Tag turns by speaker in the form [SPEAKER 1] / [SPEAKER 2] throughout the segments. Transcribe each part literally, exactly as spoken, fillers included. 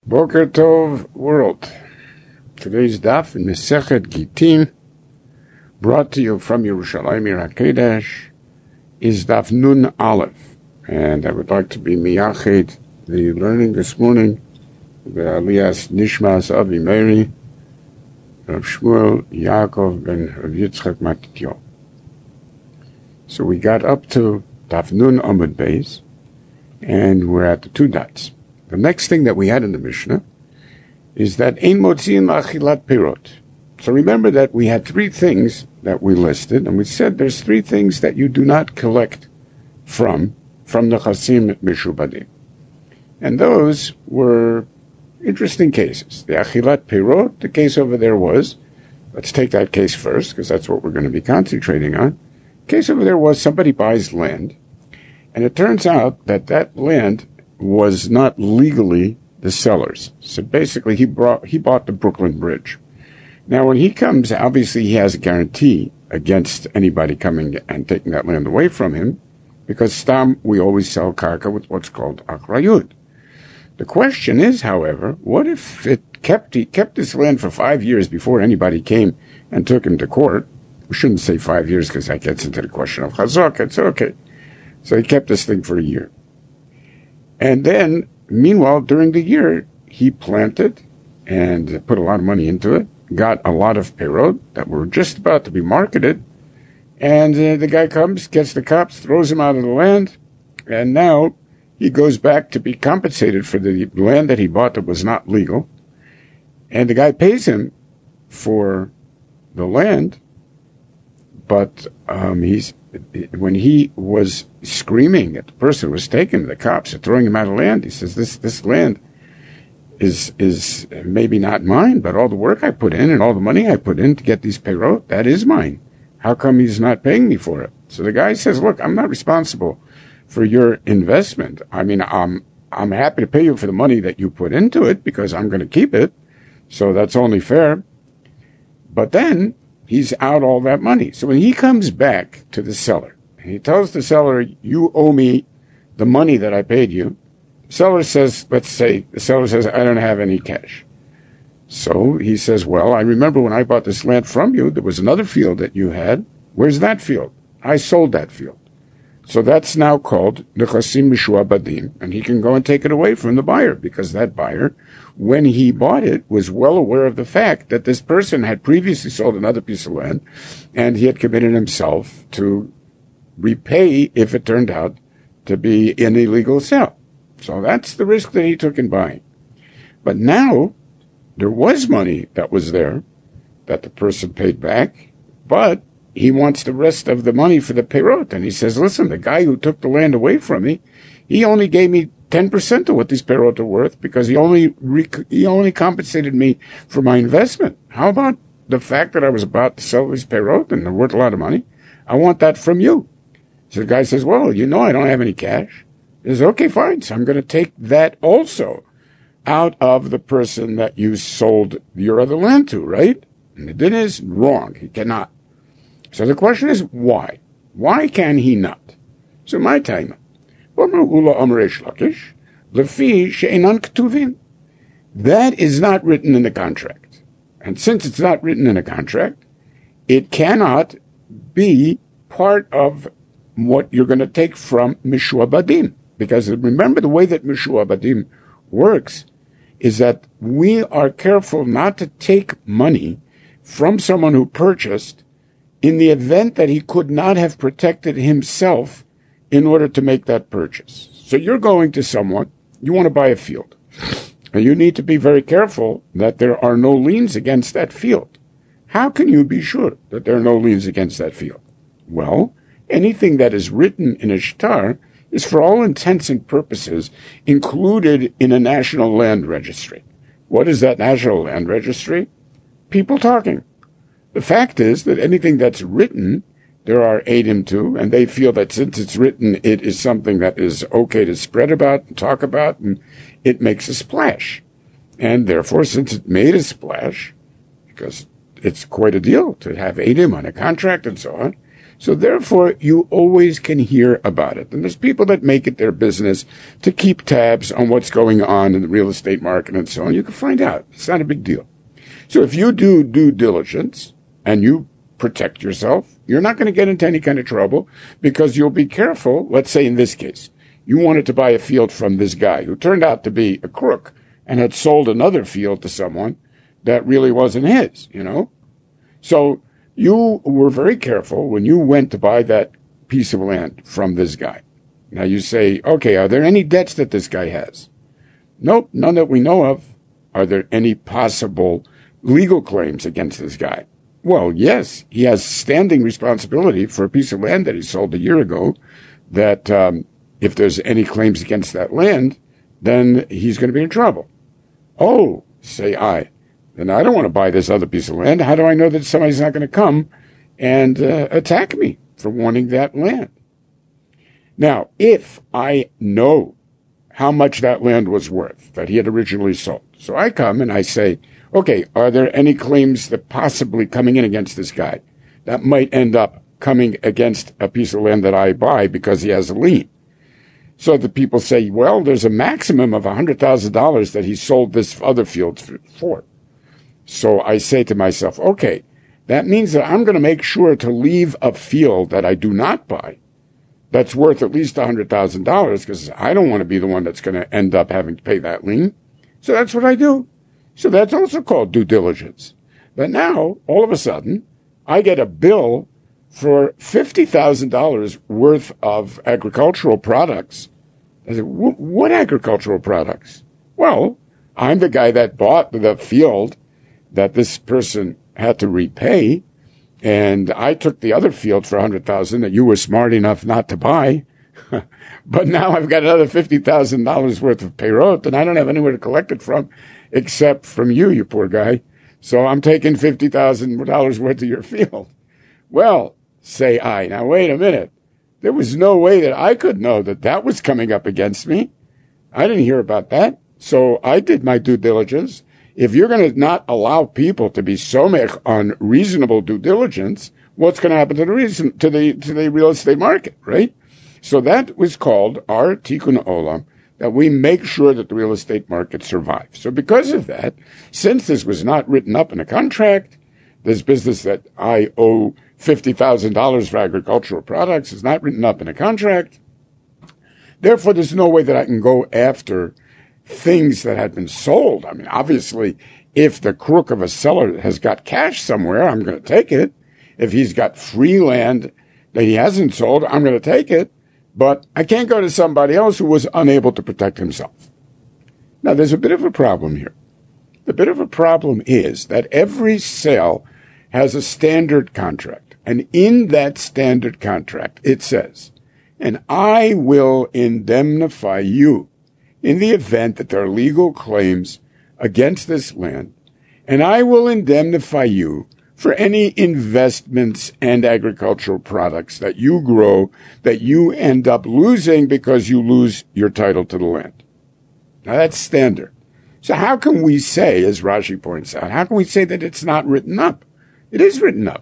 [SPEAKER 1] Boker Tov world. Today's daf in Masechet Gittin, brought to you from Yerushalayim Ir HaKodesh, is daf Nun Aleph. And I would like to be miyached the learning this morning, the Aliyas Nishmas Avi Meiri, Rav Shmuel Yaakov ben Rav Yitzchak Matityo. So we got up to daf Nun Amud Beis, and we're at the two dots. The next thing that we had in the Mishnah is that Ein Motziin La'achilat Pirot. So remember that we had three things that we listed, and we said there's three things that you do not collect from, from the Chasim Mishubadim. And those were interesting cases. The Achilat Pirot, the case over there was, let's take that case first, because that's what we're going to be concentrating on. The case over there was somebody buys land, and it turns out that that land was not legally the seller's. So basically he brought he bought the Brooklyn Bridge. Now when he comes, obviously he has a guarantee against anybody coming and taking that land away from him, because stam, we always sell karka with what's called achrayut. The question is, however, what if it kept he kept this land for five years before anybody came and took him to court? We shouldn't say five years because that gets into the question of chazak. It's okay. So he kept this thing for a year. And then, meanwhile, during the year, he planted and put a lot of money into it, got a lot of perot that were just about to be marketed, and uh, the guy comes, gets the cops, throws him out of the land, and now he goes back to be compensated for the land that he bought that was not legal, and the guy pays him for the land, but um, he's when he was screaming at the person who was taking the cops and throwing him out of land, he says, this this land is is maybe not mine, but all the work I put in and all the money I put in to get these perot, that is mine. How come he's not paying me for it? So the guy says, look, I'm not responsible for your investment. I mean, I'm, I'm happy to pay you for the money that you put into it because I'm going to keep it, so that's only fair. But then he's out all that money. So when he comes back to the seller, and he tells the seller, you owe me the money that I paid you, the seller says, let's say, the seller says, I don't have any cash. So he says, well, I remember when I bought this land from you, there was another field that you had. Where's that field? I sold that field. So that's now called Nechasim Mishuabadim, and he can go and take it away from the buyer, because that buyer, when he bought it, was well aware of the fact that this person had previously sold another piece of land, and he had committed himself to repay if it turned out to be an illegal sale. So that's the risk that he took in buying. But now, there was money that was there that the person paid back, but he wants the rest of the money for the perot. And he says, listen, the guy who took the land away from me, he only gave me ten percent of what these perot are worth because he only rec- he only compensated me for my investment. How about the fact that I was about to sell these perot and they're worth a lot of money? I want that from you. So the guy says, well, you know I don't have any cash. He says, okay, fine. So I'm going to take that also out of the person that you sold your other land to, right? And the din is wrong. He cannot. So the question is, why? Why can he not? So my time. That is not written in the contract. And since it's not written in a contract, it cannot be part of what you're going to take from Mishuabadim. Because remember, the way that Mishuabadim works is that we are careful not to take money from someone who purchased in the event that he could not have protected himself in order to make that purchase. So you're going to someone, you want to buy a field, and you need to be very careful that there are no liens against that field. How can you be sure that there are no liens against that field? Well, anything that is written in a shtar is for all intents and purposes included in a national land registry. What is that national land registry? People talking. The fact is that anything that's written, there are eidim to, and they feel that since it's written, it is something that is okay to spread about and talk about, and it makes a splash. And therefore, since it made a splash, because it's quite a deal to have eidim on a contract and so on, So therefore, you always can hear about it. And there's people that make it their business to keep tabs on what's going on in the real estate market and so on. You can find out. It's not a big deal. So if you do due diligence and you protect yourself, you're not going to get into any kind of trouble because you'll be careful. Let's say in this case, you wanted to buy a field from this guy who turned out to be a crook and had sold another field to someone that really wasn't his, you know? So you were very careful when you went to buy that piece of land from this guy. Now you say, okay, are there any debts that this guy has? Nope, none that we know of. Are there any possible legal claims against this guy? Well, yes, he has standing responsibility for a piece of land that he sold a year ago, that um, if there's any claims against that land, then he's going to be in trouble. Oh, say I, then I don't want to buy this other piece of land. How do I know that somebody's not going to come and uh, attack me for wanting that land? Now, if I know how much that land was worth that he had originally sold, so I come and I say, okay, are there any claims that possibly coming in against this guy that might end up coming against a piece of land that I buy because he has a lien? So the people say, well, there's a maximum of one hundred thousand dollars that he sold this other field for. So I say to myself, okay, that means that I'm going to make sure to leave a field that I do not buy that's worth at least one hundred thousand dollars because I don't want to be the one that's going to end up having to pay that lien. So that's what I do. So that's also called due diligence. But now, all of a sudden, I get a bill for fifty thousand dollars worth of agricultural products. I said, what agricultural products? Well, I'm the guy that bought the field that this person had to repay, and I took the other field for one hundred thousand dollars that you were smart enough not to buy. But now I've got another fifty thousand dollars worth of payroll, and I don't have anywhere to collect it from except from you, you poor guy. So I'm taking fifty thousand dollars worth of your field. Well, say I, now wait a minute. There was no way that I could know that that was coming up against me. I didn't hear about that. So I did my due diligence. If you're going to not allow people to be somech on reasonable due diligence, what's going to happen to the reason, to the, to the real estate market, right? So that was called our tikkun olam, that we make sure that the real estate market survives. So because of that, since this was not written up in a contract, this business that I owe fifty thousand dollars for agricultural products is not written up in a contract. Therefore, there's no way that I can go after things that had been sold. I mean, obviously, if the crook of a seller has got cash somewhere, I'm going to take it. If he's got free land that he hasn't sold, I'm going to take it. But I can't go to somebody else who was unable to protect himself. Now, there's a bit of a problem here. The bit of a problem is that every sale has a standard contract. And in that standard contract, it says, and I will indemnify you in the event that there are legal claims against this land, and I will indemnify you for any investments and agricultural products that you grow that you end up losing because you lose your title to the land. Now that's standard. So how can we say, as Rashi points out, how can we say that it's not written up? It is written up.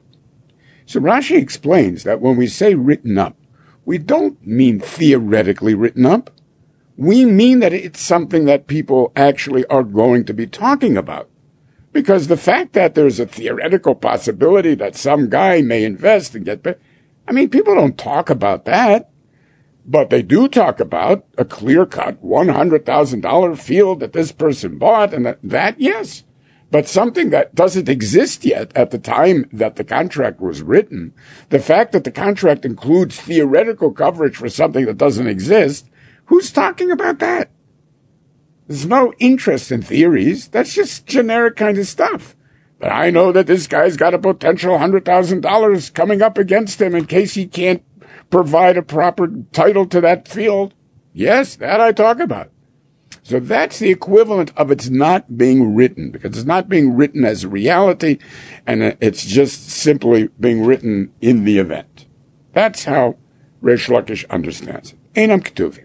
[SPEAKER 1] So Rashi explains that when we say written up, we don't mean theoretically written up. We mean that it's something that people actually are going to be talking about. Because the fact that there's a theoretical possibility that some guy may invest and get paid, I mean, people don't talk about that. But they do talk about a clear-cut one hundred thousand dollars field that this person bought, and that, that, yes. But something that doesn't exist yet at the time that the contract was written, the fact that the contract includes theoretical coverage for something that doesn't exist, who's talking about that? There's no interest in theories. That's just generic kind of stuff. But I know that this guy's got a potential one hundred thousand dollars coming up against him in case he can't provide a proper title to that field. Yes, that I talk about. So that's the equivalent of it's not being written, because it's not being written as a reality, and it's just simply being written in the event. That's how Reish Lakish understands it. Einam Ketuvim.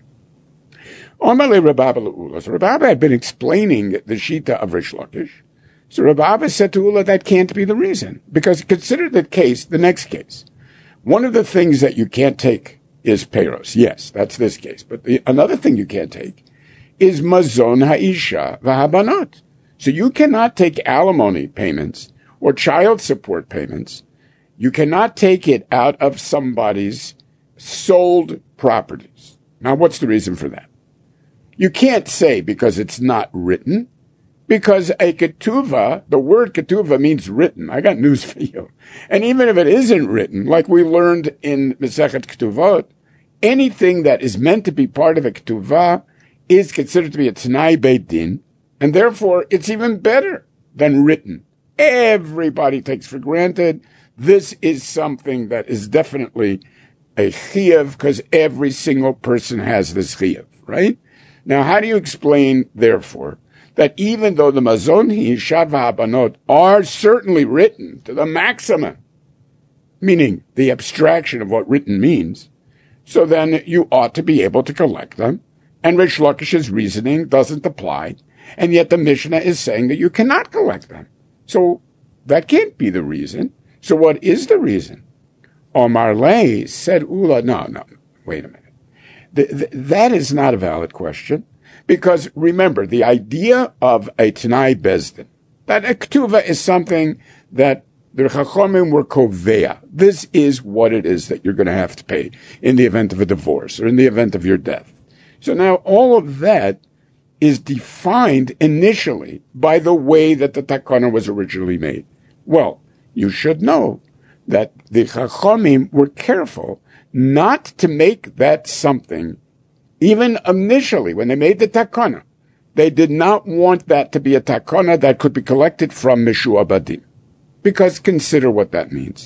[SPEAKER 1] Omale Rabba Ula. So Rabba had been explaining the Shita of Reish Lakish. So Rabba said to Ula that can't be the reason, because consider the case, the next case. One of the things that you can't take is peiros. Yes, that's this case. But the, another thing you can't take is mazon ha'isha v'habanot. So you cannot take alimony payments or child support payments. You cannot take it out of somebody's sold properties. Now, what's the reason for that? You can't say because it's not written, because a ketuvah, the word ketuvah means written. I got news for you. And even if it isn't written, like we learned in Masechet Ketuvot, anything that is meant to be part of a ketuvah is considered to be a Tanai Beit Din, and therefore it's even better than written. Everybody takes for granted this is something that is definitely a chiyuv because every single person has this chiyuv, right? Now, how do you explain, therefore, that even though the mazon ha'isha v'habanot are certainly written to the maximum, meaning the abstraction of what written means, so then you ought to be able to collect them, and Rish Lakish's reasoning doesn't apply, and yet the Mishnah is saying that you cannot collect them. So that can't be the reason. So what is the reason? Omar Lei said, Ula, no, no, wait a minute. The, the, that is not a valid question, because remember, the idea of a Tanai Bezdin, that a Ketuvah is something that the Chachomim were koveya. This is what it is that you're going to have to pay in the event of a divorce or in the event of your death. So now all of that is defined initially by the way that the takana was originally made. Well, you should know that the Chachomim were careful not to make that something, even initially when they made the takana. They did not want that to be a takana that could be collected from Mishuabadim. Because consider what that means.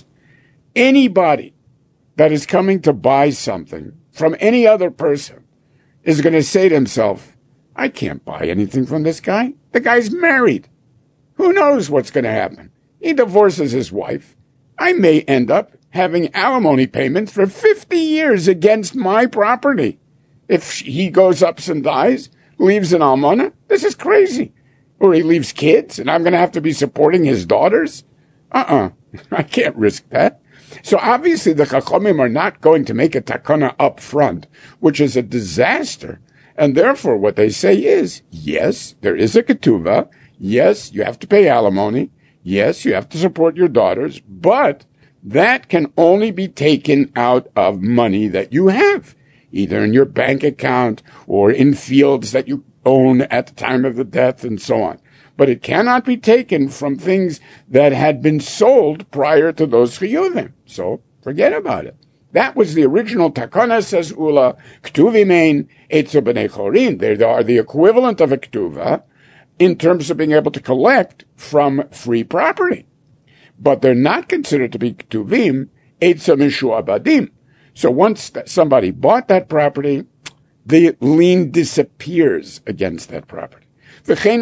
[SPEAKER 1] Anybody that is coming to buy something from any other person is going to say to himself, I can't buy anything from this guy. The guy's married. Who knows what's going to happen? He divorces his wife. I may end up having alimony payments for fifty years against my property. If he goes up and dies, leaves an almana, this is crazy. Or he leaves kids, and I'm going to have to be supporting his daughters? Uh-uh. I can't risk that. So obviously the Chachomim are not going to make a takana up front, which is a disaster. And therefore what they say is, yes, there is a ketuvah. Yes, you have to pay alimony. Yes, you have to support your daughters. But that can only be taken out of money that you have, either in your bank account or in fields that you own at the time of the death and so on. But it cannot be taken from things that had been sold prior to those chiyuvim. So forget about it. That was the original takana, says Ula, ktuvimein etzu b'nei chorin. They are the equivalent of a ktuva in terms of being able to collect from free property. But they're not considered to be ktuvim etzu mishuabadim. So once somebody bought that property, the lien disappears against that property. We had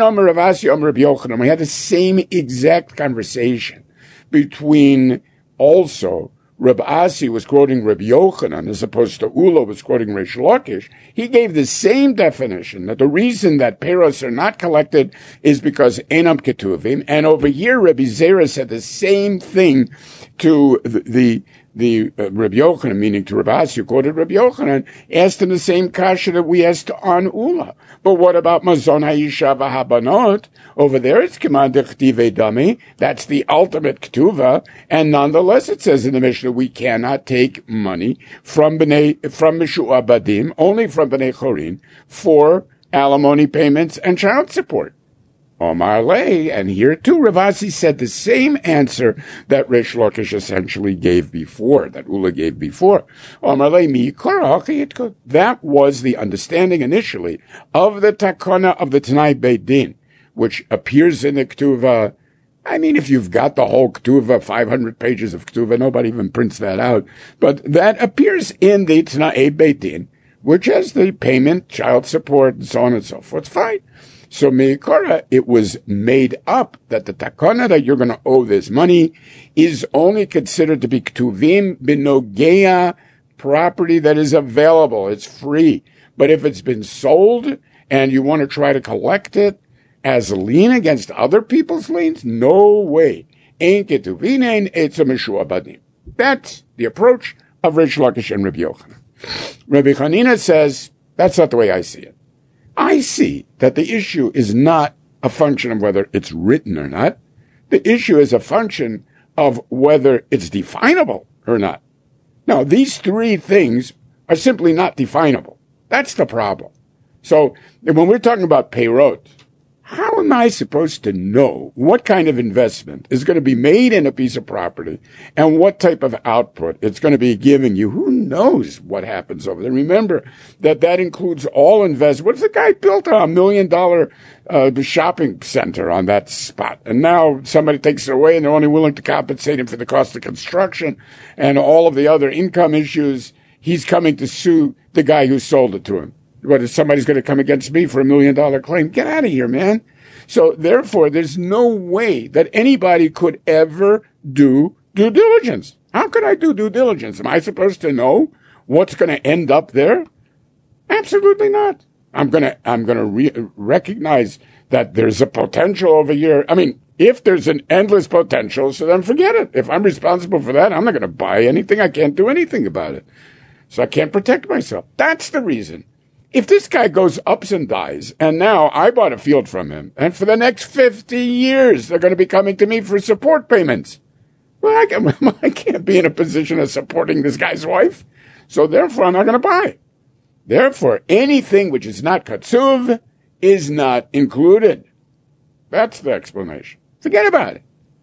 [SPEAKER 1] the same exact conversation between also Reb Asi was quoting Reb Yochanan as opposed to Ula was quoting Reish Lakish. He gave the same definition that the reason that peiros are not collected is because enam ketuvim. And over here, Rabbi Zera said the same thing to the, the The uh, Rabbi Yochanan, meaning to Reb Asi, who quoted Rabbi Yochanan, asked him the same kasha that we asked on Ula. But what about Mazon Ha'isha v'Habanot? Over there it's K'man Dechtivei Dami. That's the ultimate Ketuvah. And nonetheless it says in the Mishnah we cannot take money from Bnei, from Mishuabadim, only from Bnei Chorin, for alimony payments and child support. Omar Lei, and here too, Rav Asi said the same answer that Reish Lakish essentially gave before, that Ula gave before. Omar Lei, mi korach, that was the understanding initially of the takana of the Tanai Beit Din, which appears in the Ketuvah. I mean, if you've got the whole Ketuvah, five hundred pages of Ketuvah, nobody even prints that out, but that appears in the Tanai Beit Din, which has the payment, child support, and so on and so forth. Fine. So meikara, it was made up that the takana that you're going to owe this money is only considered to be ktuvim b'nogea, property that is available. It's free. But if it's been sold and you want to try to collect it as a lien against other people's liens, no way. Ein ketuvinen etzu mishuabadim. That's the approach of Rish Lakish and Rabbi Yochanan. Rabbi Hanina says, that's not the way I see it. I see that the issue is not a function of whether it's written or not. The issue is a function of whether it's definable or not. Now, these three things are simply not definable. That's the problem. So when we're talking about peyrot, how am I supposed to know what kind of investment is going to be made in a piece of property and what type of output it's going to be giving you? Who knows what happens over there? Remember that that includes all investment. What if the guy built a million dollar uh, shopping center on that spot and now somebody takes it away and they're only willing to compensate him for the cost of construction and all of the other income issues? He's coming to sue the guy who sold it to him. What, if somebody's going to come against me for a million dollar claim? Get out of here, man. So therefore, there's no way that anybody could ever do due diligence. How could I do due diligence? Am I supposed to know what's going to end up there? Absolutely not. I'm going to, I'm going to re- recognize that there's a potential over here. I mean, if there's an endless potential, so then forget it. If I'm responsible for that, I'm not going to buy anything. I can't do anything about it. So I can't protect myself. That's the reason. If this guy goes ups and dies, and now I bought a field from him, and for the next fifty years, they're going to be coming to me for support payments. Well, I, can, I can't be in a position of supporting this guy's wife, so therefore I'm not going to buy. Therefore, anything which is not katsuv is not included. That's the explanation. Forget about it.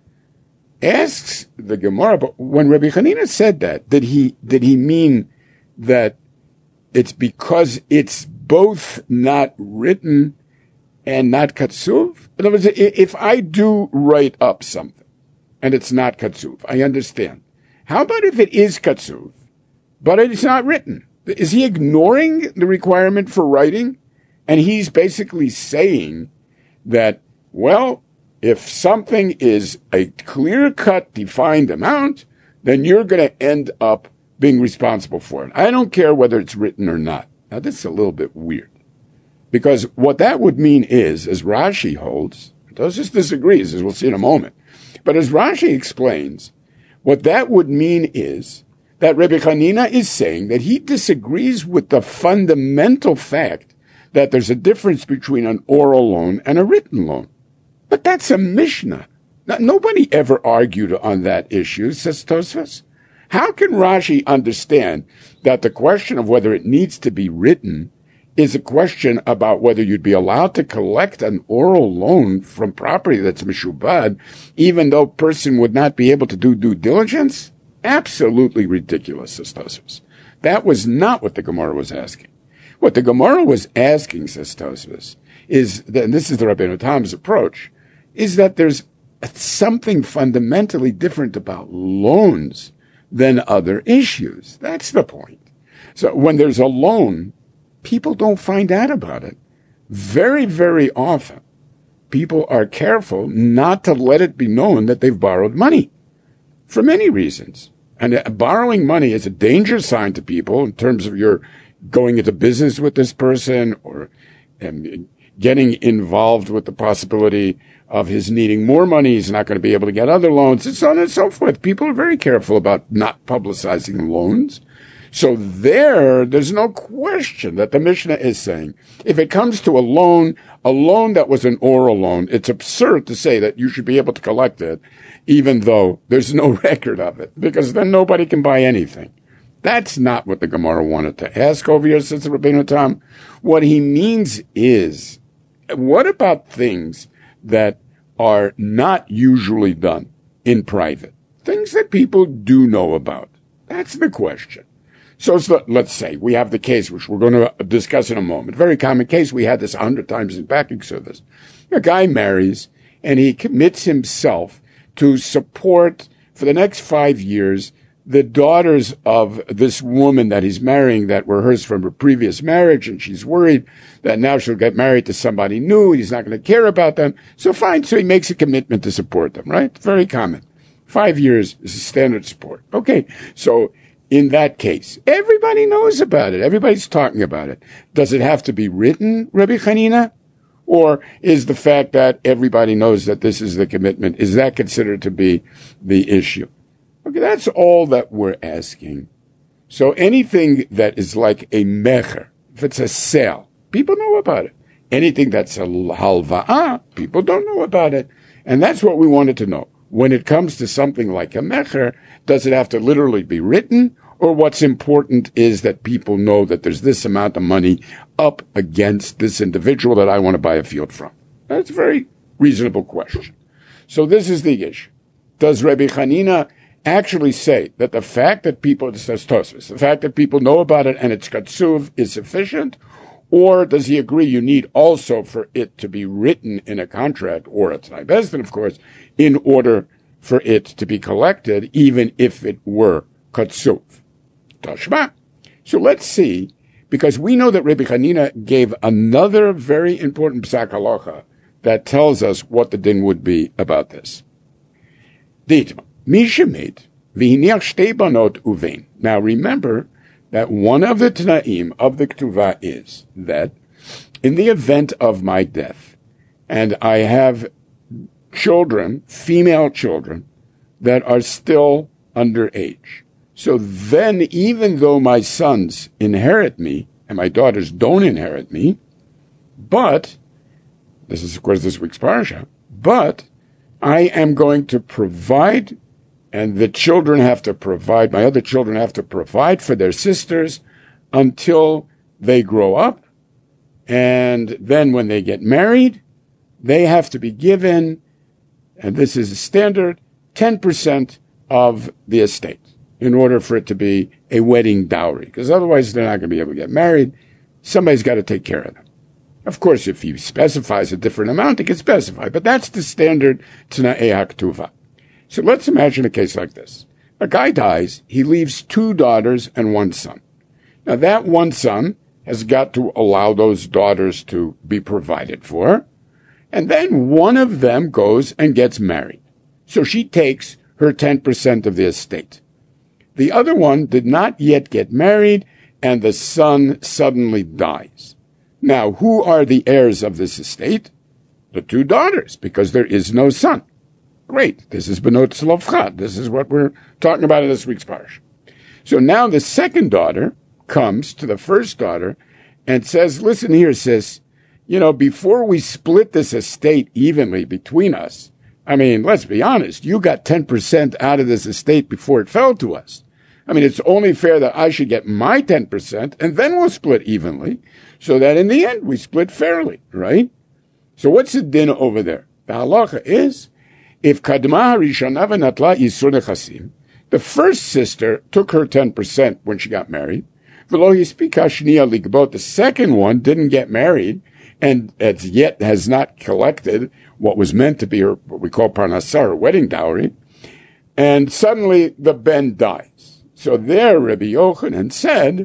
[SPEAKER 1] Asks the Gemara, but when Rabbi Hanina said that, did he, did he mean that it's because it's both not written and not katsuv? In other words, if I do write up something and it's not katsuv, I understand. How about if it is katsuv, but it's not written? Is he ignoring the requirement for writing? And he's basically saying that, well, if something is a clear-cut, defined amount, then you're going to end up being responsible for it. I don't care whether it's written or not. Now, this is a little bit weird. Because what that would mean is, as Rashi holds, Tosfos disagrees, as we'll see in a moment, but as Rashi explains, what that would mean is that Rebbe Hanina is saying that he disagrees with the fundamental fact that there's a difference between an oral loan and a written loan. But that's a Mishnah. Now, nobody ever argued on that issue, says Tosfos. How can Rashi understand that the question of whether it needs to be written is a question about whether you'd be allowed to collect an oral loan from property that's mishubad, even though a person would not be able to do due diligence? Absolutely ridiculous, says Tosfos. That was not what the Gemara was asking. What the Gemara was asking, says Tosfos, is, that, and this is the Rabbeinu Tam's approach, is that there's something fundamentally different about loans than other issues. That's the point. So when there's a loan, people don't find out about it. Very, very often, people are careful not to let it be known that they've borrowed money for many reasons. And borrowing money is a danger sign to people in terms of your going into business with this person or um, getting involved with the possibility of his needing more money. He's not going to be able to get other loans, and so on and so forth. People are very careful about not publicizing loans. So there, there's no question that the Mishnah is saying, if it comes to a loan, a loan that was an oral loan, it's absurd to say that you should be able to collect it, even though there's no record of it, because then nobody can buy anything. That's not what the Gemara wanted to ask over here, says Rabbeinu Tam. What he means is, what about things that are not usually done in private? Things that people do know about. That's the question. So let's say we have the case, which we're going to discuss in a moment. Very common case. We had this a hundred times in backing service. A guy marries and he commits himself to support for the next five years the daughters of this woman that he's marrying that were hers from her previous marriage, and she's worried that now she'll get married to somebody new. He's not going to care about them. So fine. So he makes a commitment to support them, right? Very common. Five years is a standard support. Okay. So in that case, everybody knows about it. Everybody's talking about it. Does it have to be written, Rabbi Hanina? Or is the fact that everybody knows that this is the commitment, is that considered to be the issue? Okay, that's all that we're asking. So anything that is like a mecher, if it's a sale, people know about it. Anything that's a halva'ah, people don't know about it. And that's what we wanted to know. When it comes to something like a mecher, does it have to literally be written? Or what's important is that people know that there's this amount of money up against this individual that I want to buy a field from? That's a very reasonable question. So this is the issue. Does Rabbi Hanina actually say that the fact that people, it says Tosfos, the fact that people know about it and it's katsuv is sufficient? Or does he agree you need also for it to be written in a contract, or a T'nai Bezdin, of course, in order for it to be collected, even if it were katsuv? Tashma. So let's see, because we know that Rabbi Hanina gave another very important psak halacha that tells us what the din would be about this. Ditma. Mishamid, v'hiniach shtei banot uvein. Now remember that one of the Tanaim of the Ketuvah is that in the event of my death, and I have children, female children, that are still underage. So then, even though my sons inherit me, and my daughters don't inherit me, but, this is of course this week's parasha, but I am going to provide, and the children have to provide, my other children have to provide for their sisters until they grow up. And then when they get married, they have to be given, and this is a standard, ten percent of the estate in order for it to be a wedding dowry. Because otherwise they're not going to be able to get married. Somebody's got to take care of them. Of course, if he specifies a different amount, he can specify. But that's the standard T'nai HaKetuvah. So let's imagine a case like this. A guy dies, he leaves two daughters and one son. Now that one son has got to allow those daughters to be provided for, and then one of them goes and gets married. So she takes her ten percent of the estate. The other one did not yet get married, and the son suddenly dies. Now, who are the heirs of this estate? The two daughters, because there is no son. Great. This is Benot Tzlofcha. This is what we're talking about in this week's parsha. So now the second daughter comes to the first daughter and says, listen here, sis, you know, before we split this estate evenly between us, I mean, let's be honest, you got ten percent out of this estate before it fell to us. I mean, it's only fair that I should get my ten percent and then we'll split evenly so that in the end we split fairly, right? So what's the din over there? The halacha is, if Kadma Rishana v'natla Yisur Nechasim, the first sister took her ten percent when she got married, v'lo hispika shniya ligbot, the second one didn't get married, and as yet has not collected what was meant to be her, what we call parnassah, or wedding dowry, and suddenly the ben dies. So there Rabbi Yochanan said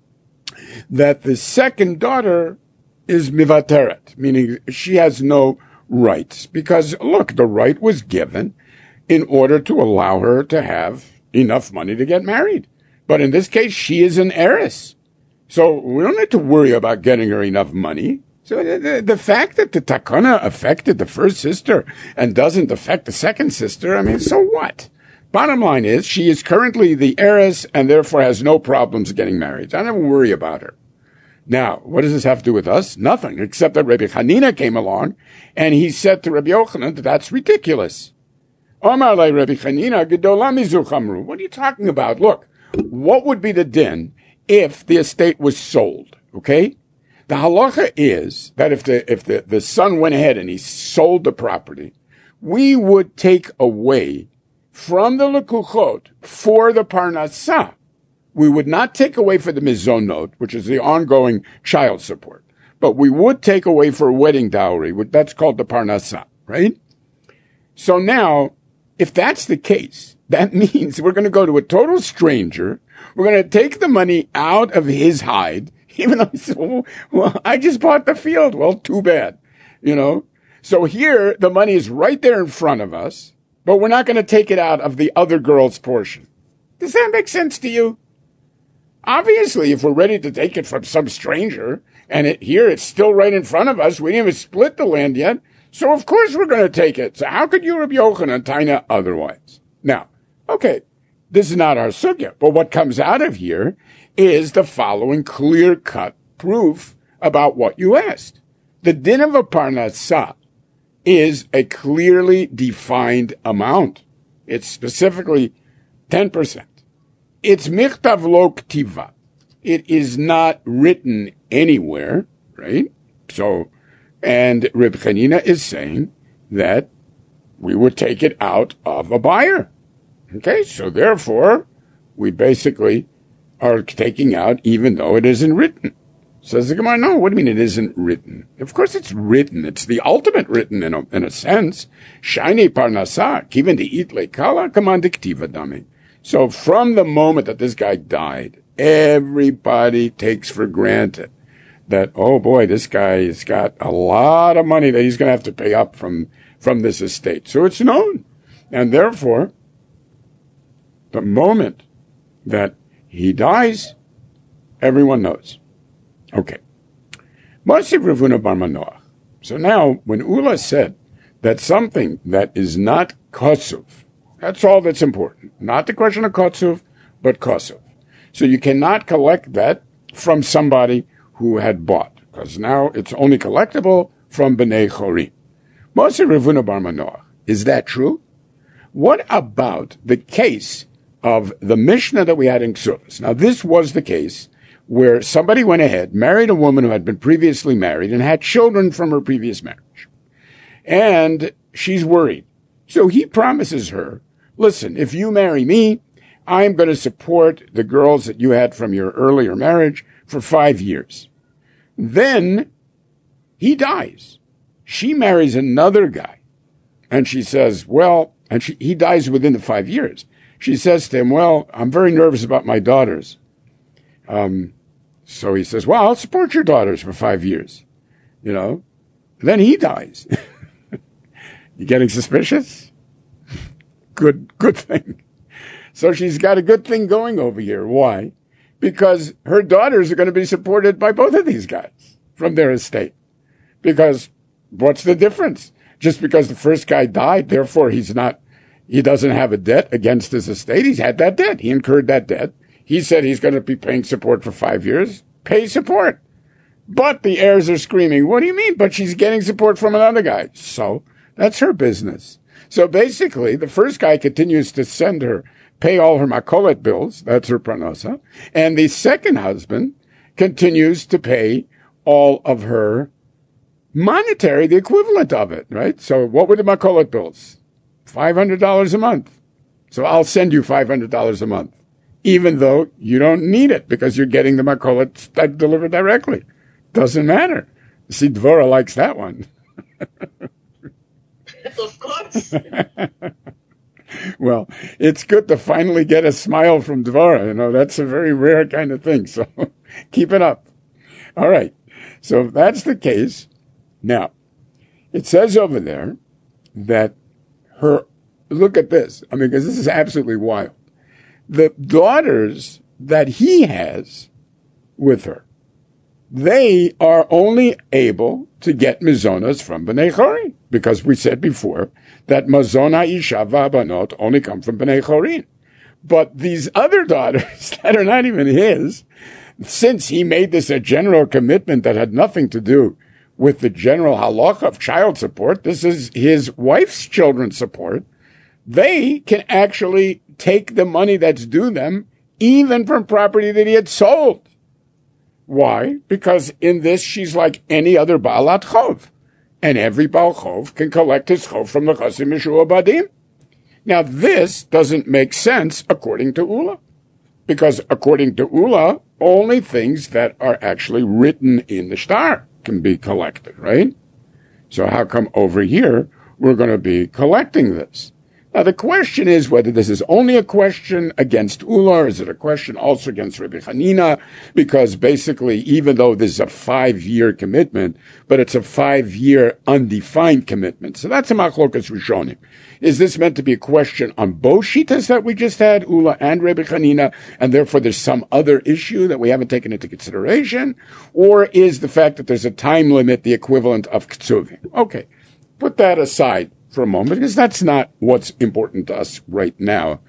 [SPEAKER 1] that the second daughter is mivateret, meaning she has no rights, because look, the right was given in order to allow her to have enough money to get married. But in this case, she is an heiress. So we don't need to worry about getting her enough money. So the, the fact that the takana affected the first sister and doesn't affect the second sister, I mean, so what? Bottom line is, she is currently the heiress and therefore has no problems getting married. I don't worry about her. Now, what does this have to do with us? Nothing, except that Rabbi Hanina came along and he said to Rabbi Yochanan that that's ridiculous. Omar le Rabbi Hanina gedola mizu chamru. What are you talking about? Look, what would be the din if the estate was sold? Okay? The halacha is that if the if the, the son went ahead and he sold the property, we would take away from the lekuchot for the parnassah. We would not take away for the mizonot, which is the ongoing child support, but we would take away for a wedding dowry. That's called the parnassah, right? So now, if that's the case, that means we're going to go to a total stranger. We're going to take the money out of his hide, even though he said, well, well, I just bought the field. Well, too bad, you know? So here, the money is right there in front of us, but we're not going to take it out of the other girl's portion. Does that make sense to you? Obviously, if we're ready to take it from some stranger, and it, here it's still right in front of us, we didn't even split the land yet, so of course we're going to take it. So how could you, Rabbi Yochanan, Taina, otherwise? Now, okay, this is not our sugya. But what comes out of here is the following clear-cut proof about what you asked. The din of a parnassah is a clearly defined amount. It's specifically ten percent. It's michtav lo ktiva. It is not written anywhere, right? So, and Reb Chanina is saying that we would take it out of a buyer. Okay, so therefore, we basically are taking out even though it isn't written. Says the Gemara, no, what do you mean it isn't written? Of course it's written. It's the ultimate written in a, in a sense. Shaini parnasa, kiven de itle kala, kaman diktiva dami. So from the moment that this guy died, everybody takes for granted that, oh boy, this guy has got a lot of money that he's going to have to pay up from, from this estate. So it's known. And therefore, the moment that he dies, everyone knows. Okay. Masiv Ravuna Bar Manoach. So now, when Ula said that something that is not kosuv, that's all that's important. Not the question of kosuv, but kosuv. So you cannot collect that from somebody who had bought, because now it's only collectible from Bnei Chorim. Masiv Ravuna Bar Manoach. Is that true? What about the case of the Mishnah that we had in Ksuvas? Now, this was the case where somebody went ahead, married a woman who had been previously married and had children from her previous marriage. And she's worried. So he promises her, listen, if you marry me, I'm going to support the girls that you had from your earlier marriage for five years. Then he dies. She marries another guy. And she says, well, and she, he dies within the five years. She says to him, well, I'm very nervous about my daughters. Um, so he says, well, I'll support your daughters for five years. You know, then he dies. You getting suspicious? Good, good thing. So she's got a good thing going over here. Why? Because her daughters are going to be supported by both of these guys from their estate. Because what's the difference? Just because the first guy died, therefore he's not, he doesn't have a debt against his estate. He's had that debt. He incurred that debt. He said he's going to be paying support for five years. Pay support. But the heirs are screaming, what do you mean? But she's getting support from another guy. So that's her business. So basically, the first guy continues to send her, pay all her makolet bills. That's her parnasa. And the second husband continues to pay all of her monetary, the equivalent of it, right? So what were the makolet bills? five hundred dollars a month. So I'll send you five hundred dollars a month, even though you don't need it because you're getting the makolet delivered directly. Doesn't matter. See, Dvorah likes that one.
[SPEAKER 2] Of course.
[SPEAKER 1] Well, it's good to finally get a smile from Dvorah. You know, that's a very rare kind of thing. So keep it up. All right. So if that's the case, now, it says over there that her, look at this. I mean, because this is absolutely wild. The daughters that he has with her, they are only able to get mizonas from Bnei Chorin, because we said before that mazona isha v'abanot only come from Bnei Chorin. But these other daughters that are not even his, since he made this a general commitment that had nothing to do with the general halacha of child support, this is his wife's children's support, they can actually take the money that's due them even from property that he had sold. Why? Because in this, she's like any other Baalat Chov. And every Baal Chov can collect his Chov from the Chasim Yeshua Badim. Now, this doesn't make sense according to Ula. Because according to Ula, only things that are actually written in the shtar can be collected, right? So how come over here we're going to be collecting this? Now, the question is whether this is only a question against Ula, or is it a question also against Rabbi Hanina? Because basically, even though this is a five-year commitment, but it's a five-year undefined commitment. So that's a machlokas rishonim. Is this meant to be a question on both shitas that we just had, Ula and Rabbi Hanina, and therefore there's some other issue that we haven't taken into consideration? Or is the fact that there's a time limit the equivalent of ktsuvim? Okay, put that aside for a moment, because that's not what's important to us right now.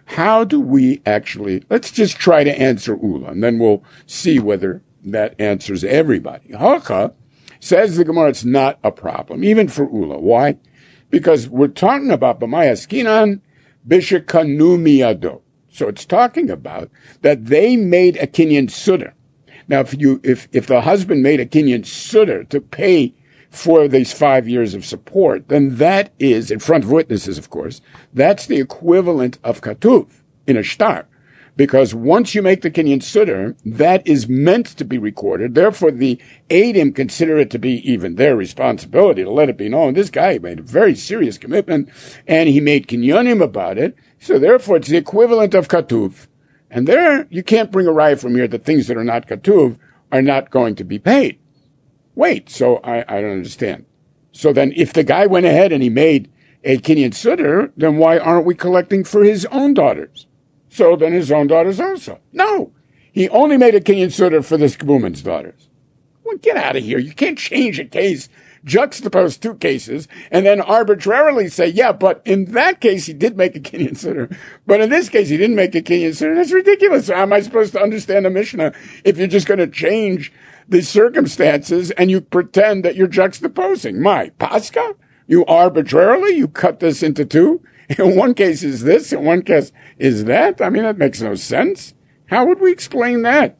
[SPEAKER 1] how do we actually, let's just try to answer Ula, and then we'll see whether that answers everybody. Hacha, says the Gemara, it's not a problem, even for Ula. Why? Because we're talking about B'may Askinan B'shekanu miyado. So it's talking about that they made a kinyan sutter. Now, if you, if, if the husband made a kinyan sutter to pay for these five years of support, then that is, in front of witnesses, of course, that's the equivalent of katuv in a shtar. Because once you make the kinyan sutter, that is meant to be recorded. Therefore, the Eidim consider it to be even their responsibility to let it be known. This guy made a very serious commitment, and he made kinyanim about it. So therefore, it's the equivalent of katuv. And there, you can't bring a raya from here that things that are not katuv are not going to be paid. Wait, so I, I don't understand. So then if the guy went ahead and he made a kinyan sutter, then why aren't we collecting for his own daughters? So then his own daughters also. No, he only made a kinyan sutter for this woman's daughters. Well, get out of here. You can't change a case, juxtapose two cases, and then arbitrarily say, yeah, but in that case he did make a kinyan sutter, but in this case he didn't make a kinyan sutter. That's ridiculous. How am I supposed to understand the Mishnah if you're just going to change the circumstances and you pretend that you're juxtaposing? My, Pascha? You arbitrarily, you cut this into two? In one case is this, in one case is that? I mean, that makes no sense. How would we explain that?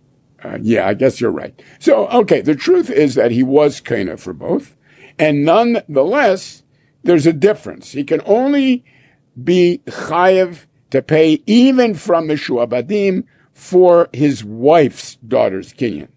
[SPEAKER 1] Uh, yeah, I guess you're right. So, okay, the truth is that he was kena for both, and nonetheless, there's a difference. He can only be chayev to pay even from the shuabadim for his wife's daughter's kinyan.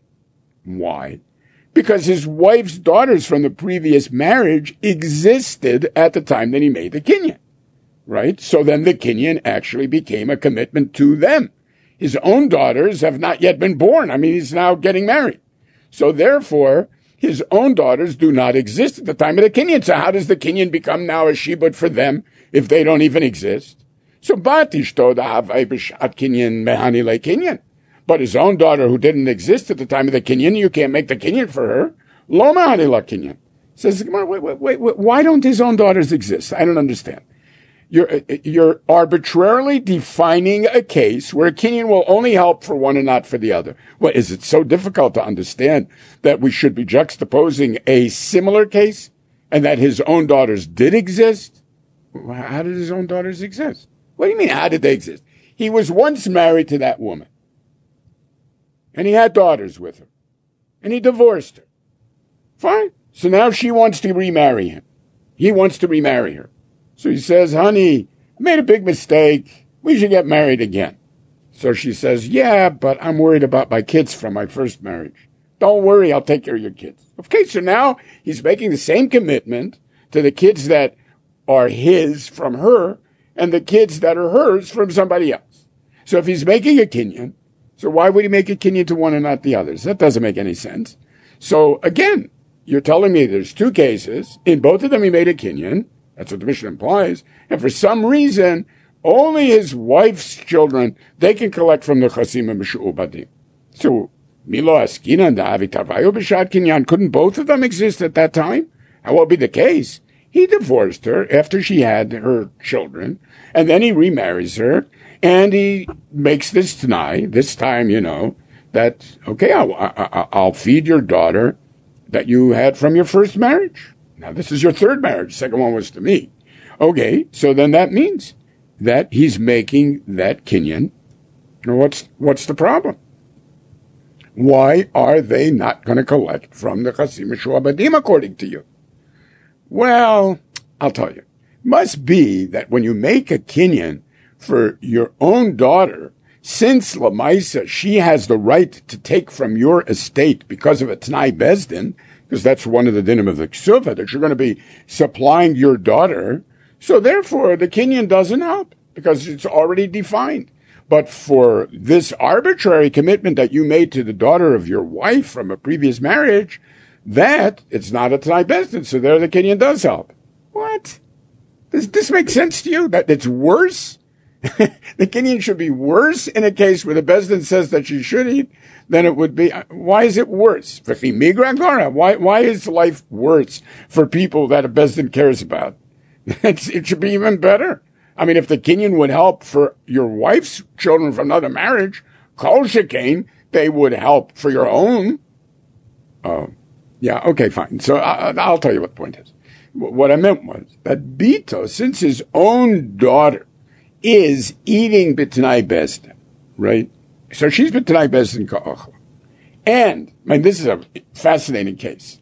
[SPEAKER 1] Why? Because his wife's daughters from the previous marriage existed at the time that he made the kinyan. Right? So then the kinyan actually became a commitment to them. His own daughters have not yet been born. I mean, he's now getting married. So therefore, his own daughters do not exist at the time of the kinyan. So how does the kinyan become now a shibud for them if they don't even exist? So batishto da'avai b'shat kinyan mehani le kinyan. But his own daughter who didn't exist at the time of the kinyan, you can't make the kinyan for her. Lo mehani la kinyan. Says, wait, wait, wait, wait, why don't his own daughters exist? I don't understand. You're, you're arbitrarily defining a case where a kinyan will only help for one and not for the other. What, is it so difficult to understand that we should be juxtaposing a similar case and that his own daughters did exist? How did his own daughters exist? What do you mean, how did they exist? He was once married to that woman, and he had daughters with her, and he divorced her. Fine. So now she wants to remarry him. He wants to remarry her. So he says, honey, I made a big mistake. We should get married again. So she says, yeah, but I'm worried about my kids from my first marriage. Don't worry, I'll take care of your kids. Okay, so now he's making the same commitment to the kids that are his from her and the kids that are hers from somebody else. So if he's making a kinyan, so why would he make a kinyan to one and not the others? That doesn't make any sense. So again, you're telling me there's two cases. In both of them he made a kinyan. That's what the Mishnah implies. And for some reason, only his wife's children, they can collect from the chasim and mishu'ubadim. So, Milo Askina and Avitavayo B'Shat Kinyan, couldn't both of them exist at that time? How will be the case? He divorced her after she had her children, and then he remarries her, and he makes this t'nai, this time, you know, that, okay, I'll, I, I'll feed your daughter that you had from your first marriage. Now, this is your third marriage. The second one was to me. Okay, so then that means that he's making that kinyan. Now, what's, what's the problem? Why are they not going to collect from the chasim mishu'abadim according to you? Well, I'll tell you. It must be that when you make a kinyan for your own daughter, since Lamaisa, she has the right to take from your estate because of a T'nai Bezdin, because that's one of the dinim of the ksuva, that you're going to be supplying your daughter. So therefore, the kinyan doesn't help, because it's already defined. But for this arbitrary commitment that you made to the daughter of your wife from a previous marriage, that, it's not a T'nai Bezdin, so there the kinyan does help. What? Does this make sense to you? That it's worse? The kinyan should be worse in a case where the Bezdin says that she should eat than it would be. Why is it worse? Why, why is life worse for people that a Bezdin cares about? It's, it should be even better. I mean, if the kinyan would help for your wife's children from another marriage, kol shekain, they would help for your own. Uh, yeah, okay, fine. So I, I'll tell you what the point is. What I meant was that Bito, since his own daughter is eating b'tnai besdin, right? So she's b'tnai besdin ka'achla. And, I mean, this is a fascinating case.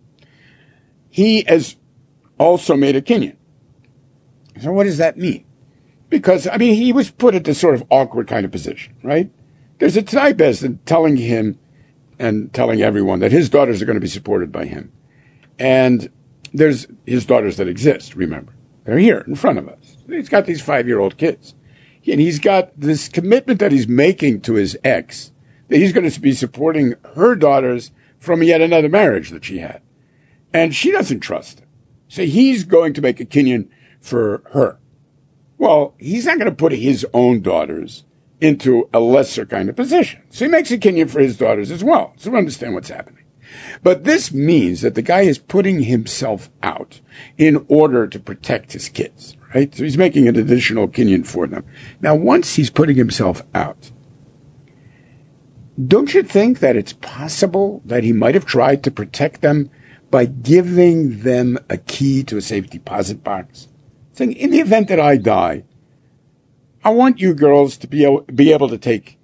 [SPEAKER 1] He has also made a kinyan. So what does that mean? Because, I mean, he was put at this sort of awkward kind of position, right? There's a T'nai Bezdin telling him and telling everyone that his daughters are going to be supported by him. And there's his daughters that exist, remember. They're here in front of us. He's got these five-year-old kids. And he's got this commitment that he's making to his ex, that he's going to be supporting her daughters from yet another marriage that she had. And she doesn't trust him. So he's going to make a kinyan for her. Well, he's not going to put his own daughters into a lesser kind of position. So he makes a kinyan for his daughters as well. So we understand what's happening. But this means that the guy is putting himself out in order to protect his kids, right? So he's making an additional kinyan for them. Now, once he's putting himself out, don't you think that it's possible that he might have tried to protect them by giving them a key to a safe deposit box? Saying, in the event that I die, I want you girls to be able, be able to take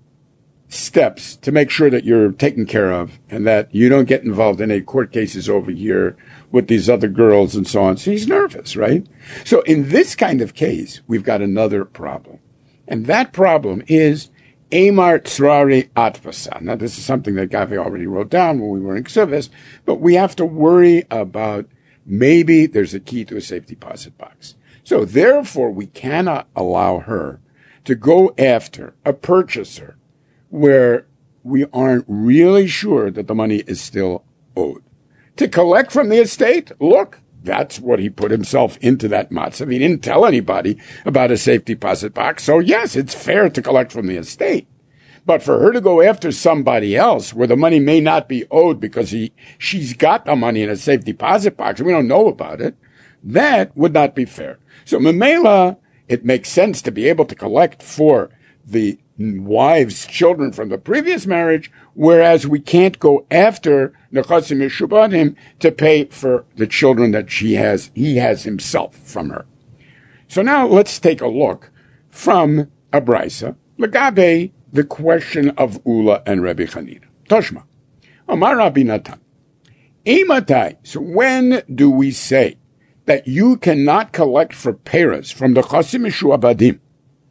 [SPEAKER 1] steps to make sure that you're taken care of and that you don't get involved in any court cases over here with these other girls and so on. So he's nervous, right? So in this kind of case, we've got another problem. And that problem is Amar Tzrari Atpasa. Now, this is something that Gavi already wrote down when we were in Ksubis, but we have to worry about maybe there's a key to a safe deposit box. So therefore, we cannot allow her to go after a purchaser where we aren't really sure that the money is still owed. To collect from the estate, look, that's what he put himself into that matzav. He didn't tell anybody about a safe deposit box. So yes, it's fair to collect from the estate. But for her to go after somebody else where the money may not be owed because he, she's got the money in a safe deposit box and we don't know about it, that would not be fair. So Memela, it makes sense to be able to collect for the wives' children from the previous marriage, whereas we can't go after Nechasim Mishubadim to pay for the children that she has, he has himself from her. So now let's take a look from a Brisa, Lagabe, the question of Ula and Rabbi Chanina. Toshma. Amar Rabbi Natan. Imatai. So when do we say that you cannot collect for payers from the Chasim Mishubadim?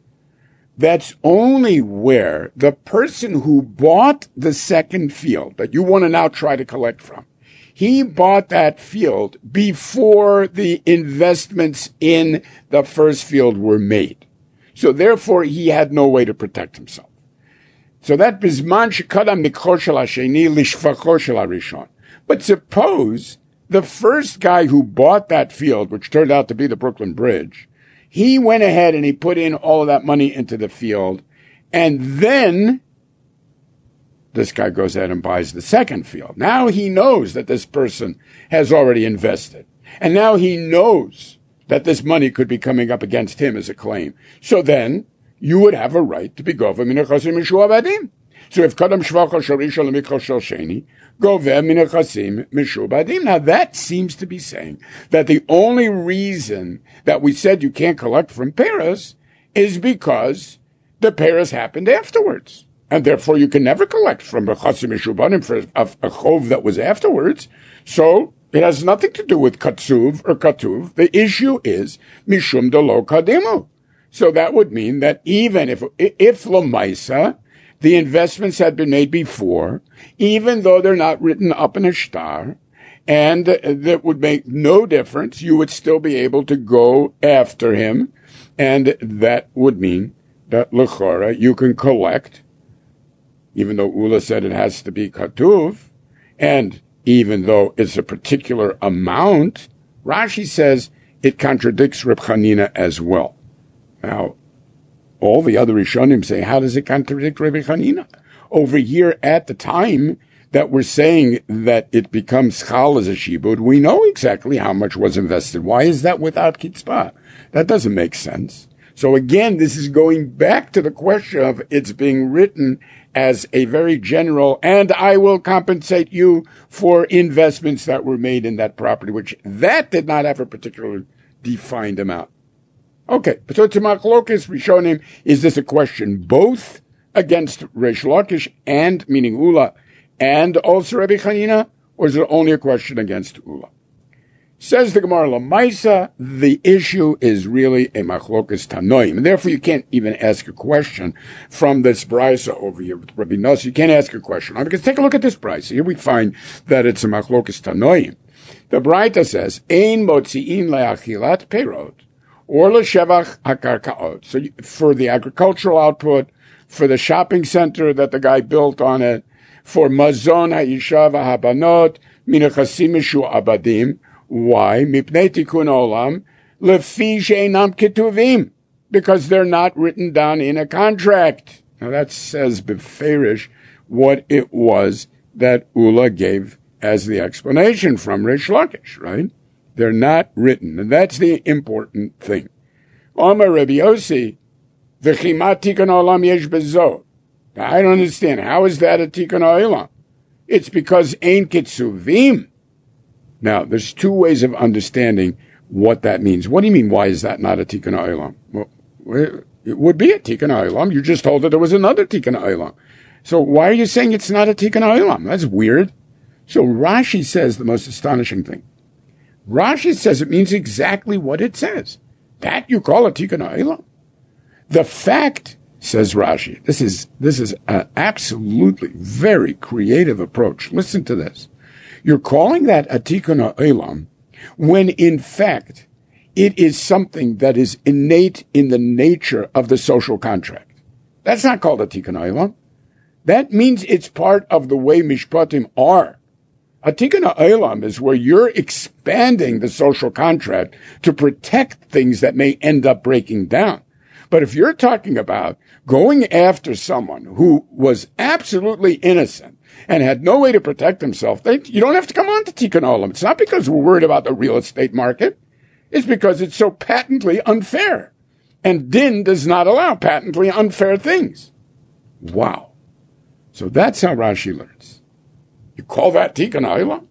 [SPEAKER 1] That's only where the person who bought the second field that you want to now try to collect from, he bought that field before the investments in the first field were made. So therefore, he had no way to protect himself. So that bizman shekadam nikho shel hasheni lishfacho shel harishon. But suppose the first guy who bought that field, which turned out to be the Brooklyn Bridge, he went ahead and he put in all of that money into the field, and then this guy goes ahead and buys the second field. Now he knows that this person has already invested, and now he knows that this money could be coming up against him as a claim. So then you would have a right to be goveh min nechasim mishubadim. So if kadam shvacha shel rishon lemikra shel sheni, goveh min nechasim mishubadim. Now that seems to be saying that the only reason that we said you can't collect from Paris is because the Paris happened afterwards. And therefore you can never collect from nechasim mishubadim for a, a chov that was afterwards. So it has nothing to do with katsuv or katuv. The issue is mishum de lo kadimu. So that would mean that even if, if Lamaisa, the investments had been made before, even though they're not written up in a shtar, and that would make no difference, you would still be able to go after him, and that would mean that l'chora, you can collect, even though Ula said it has to be katuv, and even though it's a particular amount, Rashi says it contradicts Reb Chanina as well. Now, all the other Rishonim say, how does it contradict Rabbi Chanina? Over here at the time, that we're saying that it becomes chal as a shibud, we know exactly how much was invested. Why is that without kitzpah? That doesn't make sense. So again, this is going back to the question of it's being written as a very general, and I will compensate you for investments that were made in that property, which that did not have a particular defined amount. Okay, so to Machlokes Rishonim, is this a question both against Reish Lakish and, meaning Ula, and also Rabbi Chanina, or is it only a question against Ula? Says the Gemara Lamaisa, the issue is really a Machlokes Tanoim, and therefore you can't even ask a question from this brisa over here with Rabbi Nossi. You can't ask a question. Because take a look at this brisa. Here we find that it's a Machlokes Tanoim. The Braita says, Ein motzi'in le'achilat perot, or l'shevach hakarkaot. So you, for the agricultural output, for the shopping center that the guy built on it, for mazon ha'isha v'habanot, minachasim mishu abadim. Why? Mipnei tikun olam, lefi she'enam ketuvim. Because they're not written down in a contract. Now that says beferish what it was that Ula gave as the explanation from Reish Lakish, right? They're not written, and that's the important thing. Omer Rabbi Yossi, v'chimat tikun olam yesh bezo. I don't understand. How is that a tikun olam? It's because ein kitzuvim. Now, there's two ways of understanding what that means. What do you mean, why is that not a tikkun ha'olam? Well, it would be a tikkun ha'olam. You just told that there was another tikkun ha'olam. So why are you saying it's not a tikkun ha'olam? That's weird. So Rashi says the most astonishing thing. Rashi says it means exactly what it says. That you call a tikkun ha'olam. The fact, says Rashi, this is, this is an absolutely very creative approach. Listen to this. You're calling that a tikkun ha'olam when, in fact, it is something that is innate in the nature of the social contract. That's not called a tikkun ha'olam. That means it's part of the way mishpatim are. A tikkun ha'olam is where you're expanding the social contract to protect things that may end up breaking down. But if you're talking about going after someone who was absolutely innocent and had no way to protect himself, they, you don't have to come on to tikkun olam. It's not because we're worried about the real estate market. It's because it's so patently unfair. And din does not allow patently unfair things. Wow. So that's how Rashi learns. You call that tikkun olam?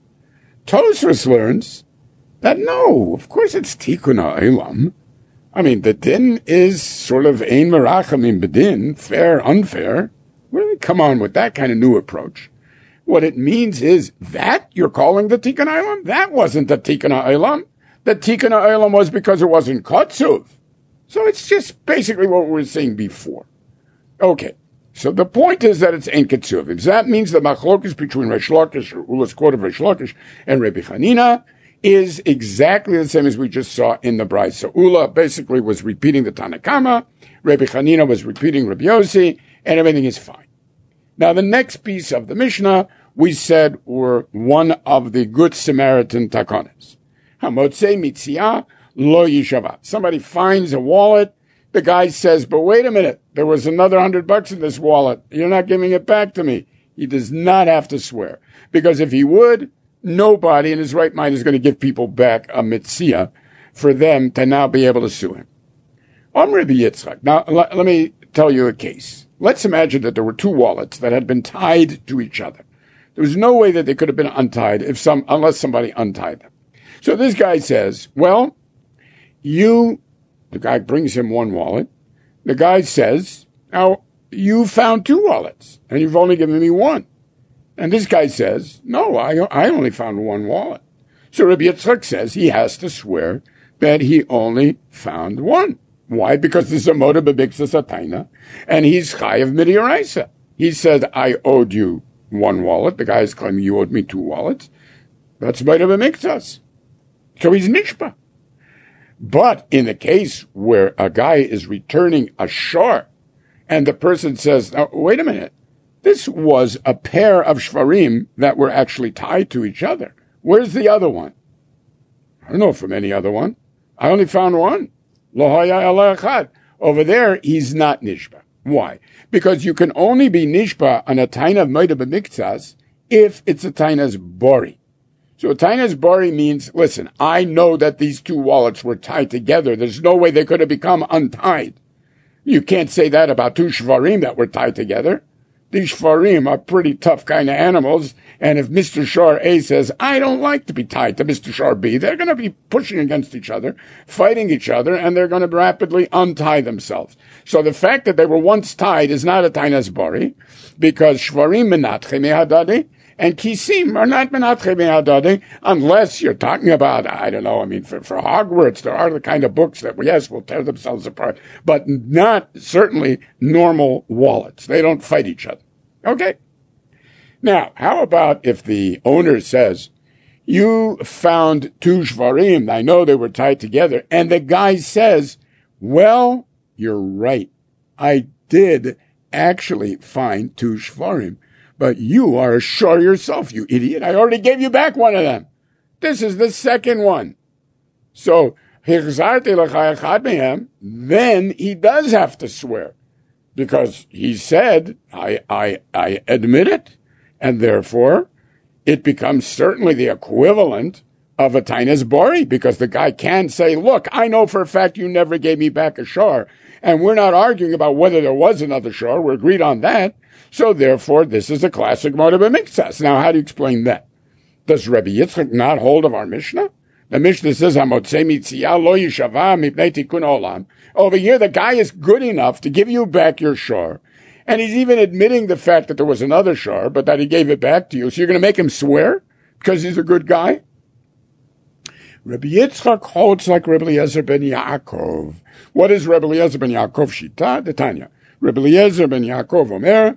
[SPEAKER 1] Tosfos learns that no, of course it's tikkun olam. I mean, the din is sort of ein merachamim bedin, fair, unfair. Where do they come on with that kind of new approach? What it means is that you're calling the tikkun ha'olam? That wasn't the tikkun ha'olam. The tikkun ha'olam was because it wasn't kotzuv. So it's just basically what we were saying before. Okay, so the point is that it's ein kotzuv. If that means the machlokes between Reish Lakish, or Ula's quote of Reish Lakish, and Rabbi Chanina is exactly the same as we just saw in the Brisa. So Ula basically was repeating the Tanakama, Rabbi Chanina was repeating Rabbi Yossi, and everything is fine. Now the next piece of the Mishnah, we said, were one of the Good Samaritan takonis. Hamotzei mitziyah lo yishavat. Somebody finds a wallet, the guy says, but wait a minute, there was another hundred bucks in this wallet, you're not giving it back to me. He does not have to swear, because if he would, nobody in his right mind is going to give people back a mitzvah for them to now be able to sue him. On Rabbi Yitzchak. Now, l- let me tell you a case. Let's imagine that there were two wallets that had been tied to each other. There was no way that they could have been untied if some, unless somebody untied them. So this guy says, well, you, the guy brings him one wallet. The guy says, now, you found two wallets, and you've only given me one. And this guy says, no, I, I only found one wallet. So Rabbi Yitzchak says he has to swear that he only found one. Why? Because this is a moda b'biksa sataina, and he's chayav midiraisa. He said, I owed you one wallet. The guy is claiming you owed me two wallets. That's moda b'miktas. So he's nishpa. But in the case where a guy is returning a shor, and the person says, oh, wait a minute, this was a pair of shvarim that were actually tied to each other. Where's the other one? I don't know from any other one. I only found one. Lo haya ela echad. Over there, he's not nishba. Why? Because you can only be nishba on a taina of moda b'miktzas if it's a tainas bori. So a tainas bori means, listen, I know that these two wallets were tied together. There's no way they could have become untied. You can't say that about two shvarim that were tied together. These shvarim are pretty tough kind of animals, and if Mister Shar A says, I don't like to be tied to Mister Shar B, they're going to be pushing against each other, fighting each other, and they're going to rapidly untie themselves. So the fact that they were once tied is not a tainas bori, because shvarim menatche mehadadi, and kisim are not menatche mehadadi, unless you're talking about, I don't know, I mean, for, for Hogwarts, there are the kind of books that, yes, will tear themselves apart, but not certainly normal wallets. They don't fight each other. Okay? Now, how about if the owner says, you found two shvarim, I know they were tied together, and the guy says, well, you're right. I did actually find two shvarim. But you are a shor yourself, you idiot. I already gave you back one of them. This is the second one. So, then he does have to swear. Because he said, I, I, I admit it. And therefore, it becomes certainly the equivalent of a tainas bori. Because the guy can say, look, I know for a fact you never gave me back a shor. And we're not arguing about whether there was another shor. We're agreed on that. So therefore, this is a classic moda b'miktsas. Now, how do you explain that? Does Rabbi Yitzchak not hold of our Mishnah? The Mishnah says, "Hamotzei mitziyah lo yishava mipnei tikun olam." Over here, the guy is good enough to give you back your shor, and he's even admitting the fact that there was another shor, but that he gave it back to you. So you're going to make him swear because he's a good guy? Rabbi Yitzchak holds like Rabbi Eliezer ben Yaakov. What is Rabbi Eliezer ben Yaakov shita? The Tanya. Rabbi Eliezer ben Yaakov omer.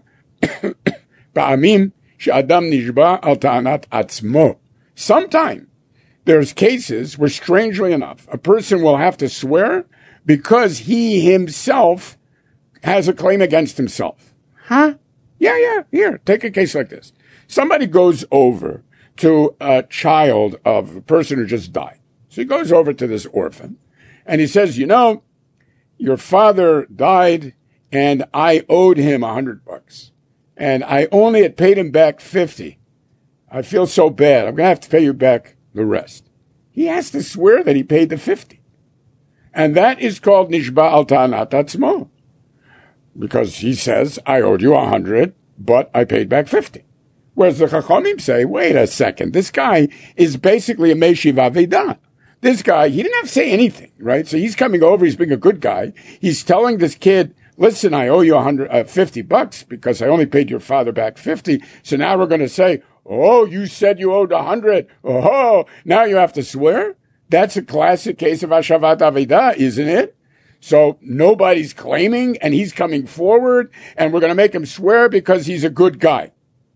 [SPEAKER 1] Sometime there's cases where, strangely enough, a person will have to swear because he himself has a claim against himself. Huh? Yeah, yeah, here, take a case like this. Somebody goes over to a child of a person who just died. So he goes over to this orphan, and he says, you know, your father died, and I owed him a hundred bucks. And I only had paid him back fifty. I feel so bad. I'm going to have to pay you back the rest. He has to swear that he paid the fifty. And that is called nishba al ta'anat atzmo. Because he says, I owed you a hundred, but I paid back fifty. Whereas the Chachamim say, wait a second, this guy is basically a meshiv avedah. This guy, he didn't have to say anything, right? So he's coming over, he's being a good guy. He's telling this kid, listen, I owe you a hundred, uh, fifty bucks because I only paid your father back fifty. So now we're going to say, oh, you said you owed a hundred. Oh, now you have to swear? That's a classic case of Hashavat Avedah, isn't it? So nobody's claiming and he's coming forward and we're going to make him swear because he's a good guy.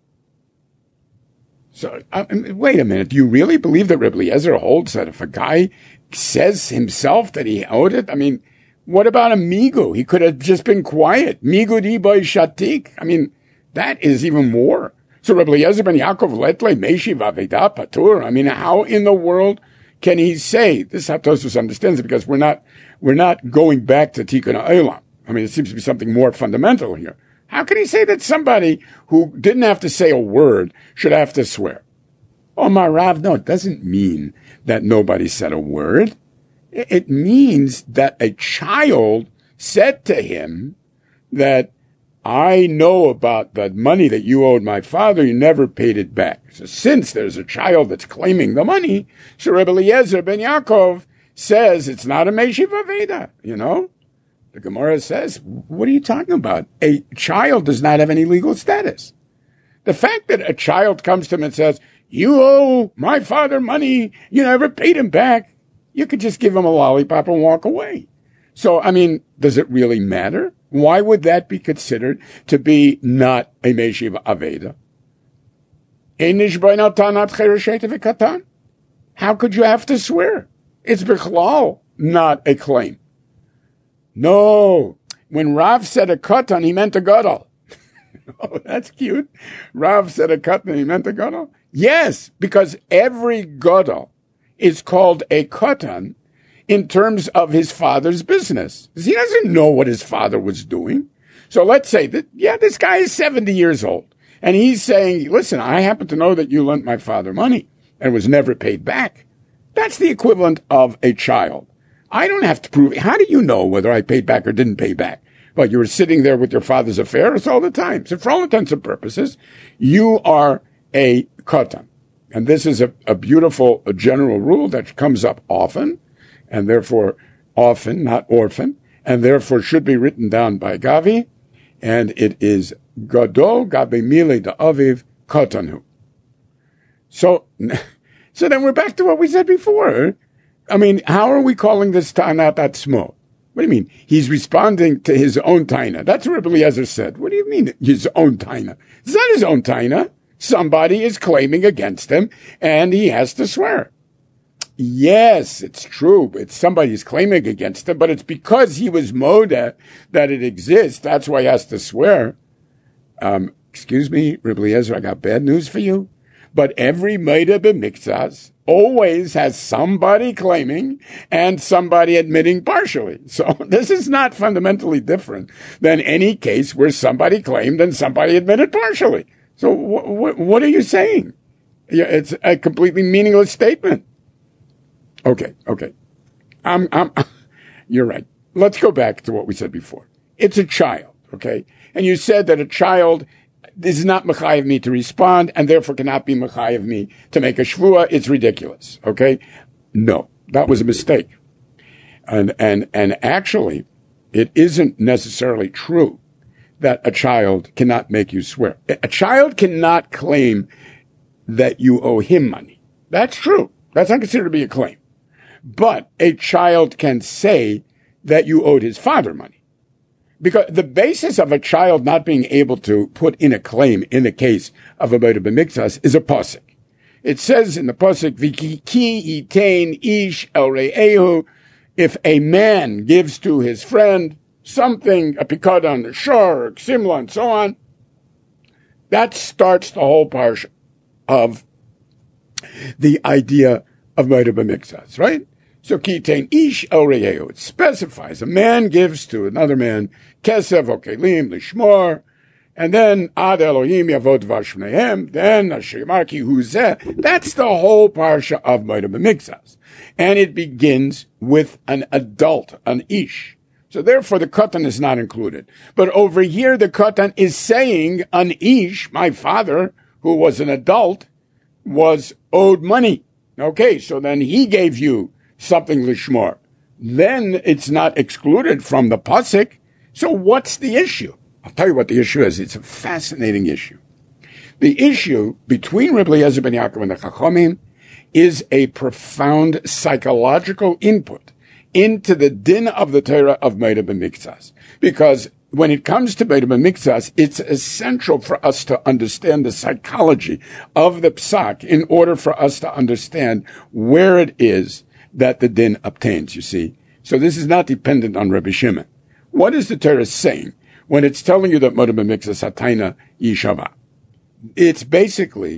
[SPEAKER 1] So, I mean, wait a minute. Do you really believe that Rebbe Eliezer holds that if a guy says himself that he owed it? I mean, what about a migu? He could have just been quiet. Migu di boy shatik. I mean, that is even more. So Rebbe Eliezer ben Yaakov letle meshiv avedah patur. I mean, how in the world can he say this? Tosfos understands it because we're not we're not going back to Tikkun Ha'olam. I mean, it seems to be something more fundamental here. How can he say that somebody who didn't have to say a word should have to swear? Oh, my Rav, no, it doesn't mean that nobody said a word. It means that a child said to him that I know about the money that you owed my father, you never paid it back. So since there's a child that's claiming the money, so Rebbe Eliezer ben Yaakov says it's not a meshiv avedah, you know? The Gemara says, what are you talking about? A child does not have any legal status. The fact that a child comes to him and says, you owe my father money, you never paid him back, you could just give him a lollipop and walk away. So, I mean, does it really matter? Why would that be considered to be not a meshiv avedah? How could you have to swear? It's bichlal, not a claim. No, when Rav said a katan, he meant a gadol. Oh, that's cute. Rav said a katan, he meant a gadol. Yes, because every gadol is called a katan in terms of his father's business. He doesn't know what his father was doing. So let's say that, yeah, this guy is seventy years old. And he's saying, listen, I happen to know that you lent my father money and was never paid back. That's the equivalent of a child. I don't have to prove it. How do you know whether I paid back or didn't pay back? Well, you were sitting there with your father's affairs all the time. So for all intents and purposes, you are a katan. And this is a, a beautiful a general rule that comes up often, and therefore often, not orphan, and therefore should be written down by Gavi. And it is Gadol Gabe Mile da Aviv Katanu. So, so then we're back to what we said before. I mean, how are we calling this Tana that small? What do you mean? He's responding to his own Taina. That's what Rebbe Eliezer said. What do you mean, his own Taina? It's not his own Taina. Somebody is claiming against him, and he has to swear. Yes, it's true. It's somebody's claiming against him, but it's because he was moda that it exists. That's why he has to swear. Um, excuse me, Rebbe Eliezer, I got bad news for you. But every moda b'miktzas always has somebody claiming and somebody admitting partially. So this is not fundamentally different than any case where somebody claimed and somebody admitted partially. So wh- wh- what are you saying? Yeah, it's a completely meaningless statement. Okay, okay. I'm, I'm, you're right. Let's go back to what we said before. It's a child, okay? And you said that a child is not mechayev me to respond and therefore cannot be mechayev me to make a shvua. It's ridiculous, okay? No, that was a mistake. And, and, and actually, it isn't necessarily true that a child cannot make you swear. A child cannot claim that you owe him money. That's true. That's not considered to be a claim. But a child can say that you owed his father money. Because the basis of a child not being able to put in a claim in the case of a Moda B'Miktzas is a pasuk. It says in the pasuk, V'ki yitain ish el re'ehu, if a man gives to his friend something, a pikadon, a shor, a ksimla, and so on, that starts the whole parsha of the idea of Moda B'Miktzas, right? So kitain ish el re'ehu, it specifies a man gives to another man kesef o kelim lishmor, and then ad Elohim yavod vashnehem, then ashemarki huzeh. That's the whole parsha of Moda B'Miktzas, and it begins with an adult, an ish. So therefore, the katan is not included. But over here, the katan is saying an ish, my father, who was an adult, was owed money. Okay, so then he gave you something lishmor. Then it's not excluded from the pasuk. So what's the issue? I'll tell you what the issue is. It's a fascinating issue. The issue between Rebbe Eliezer ben Yaakov and the Chachamim is a profound psychological input into the din of the Torah of Moda B'Miktzas. Because when it comes to Moda B'Miktzas, it's essential for us to understand the psychology of the psak in order for us to understand where it is that the din obtains, you see. So this is not dependent on Rabbi Shimon. What is the Torah saying when it's telling you that Moda B'Miktzas Hataina Yishava? It's basically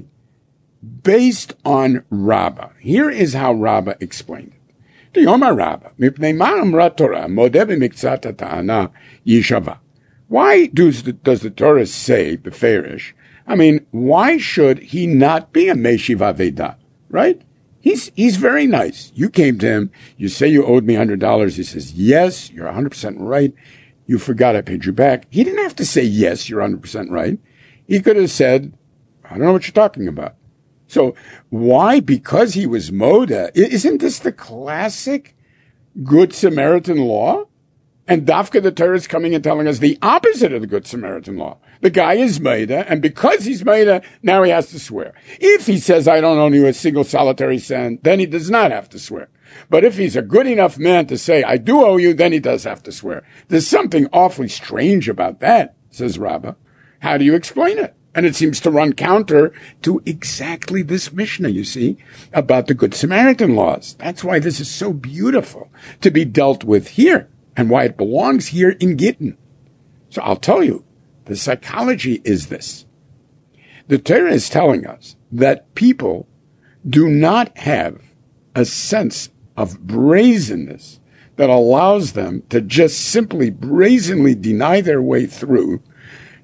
[SPEAKER 1] based on Rabbah. Here is how Rabbah explained it. The Yomar Rabbah, Mipnei Ma'amra Torah, Moda B'Miktzat Hata'ana Yishava. Why does the, does the Torah say, Beferish, I mean, why should he not be a Meshiv Aveda, right? He's, he's very nice. You came to him, you say you owed me one hundred dollars. He says, yes, you're one hundred percent right. You forgot I paid you back. He didn't have to say, yes, you're one hundred percent right. He could have said, I don't know what you're talking about. So why? Because he was Moda. Isn't this the classic Good Samaritan law? And Dafka the Torah is coming and telling us the opposite of the Good Samaritan law. The guy is Moda, and because he's Moda, now he has to swear. If he says, I don't owe you a single solitary cent, then he does not have to swear. But if he's a good enough man to say, I do owe you, then he does have to swear. There's something awfully strange about that, says Rabbah. How do you explain it? And it seems to run counter to exactly this Mishnah, you see, about the Good Samaritan laws. That's why this is so beautiful to be dealt with here, and why it belongs here in Gittin. So I'll tell you, the psychology is this. The Torah is telling us that people do not have a sense of brazenness that allows them to just simply brazenly deny their way through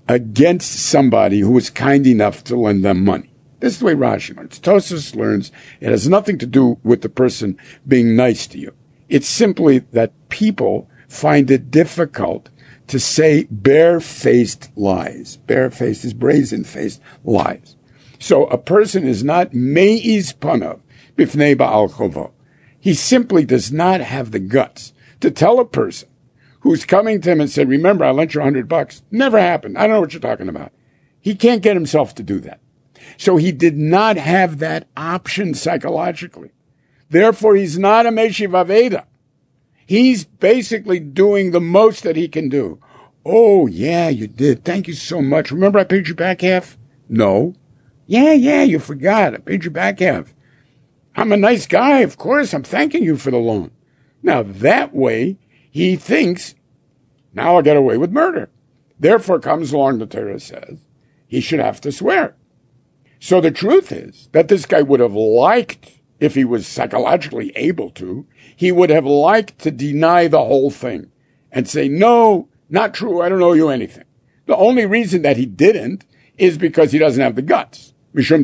[SPEAKER 1] against somebody who was kind enough to lend them money. This is the way Rashi learns. Tosfos learns it has nothing to do with the person being nice to you. It's simply that people find it difficult to say barefaced lies. Barefaced is brazen-faced lies. So a person is not meiz panav bifnei ba'al chovo. He simply does not have the guts to tell a person who's coming to him and said, remember, I lent you a hundred bucks. Never happened. I don't know what you're talking about. He can't get himself to do that. So he did not have that option psychologically. Therefore, he's not a Meshiv Aveda. He's basically doing the most that he can do. Oh, yeah, you did. Thank you so much. Remember I paid you back half? No. Yeah, yeah, you forgot. I paid you back half. I'm a nice guy. Of course, I'm thanking you for the loan. Now, that way, he thinks, now I get away with murder. Therefore comes along, the Torah says, he should have to swear. So the truth is that this guy would have liked, if he was psychologically able to, he would have liked to deny the whole thing and say, no, not true, I don't owe you anything. The only reason that he didn't is because he doesn't have the guts. So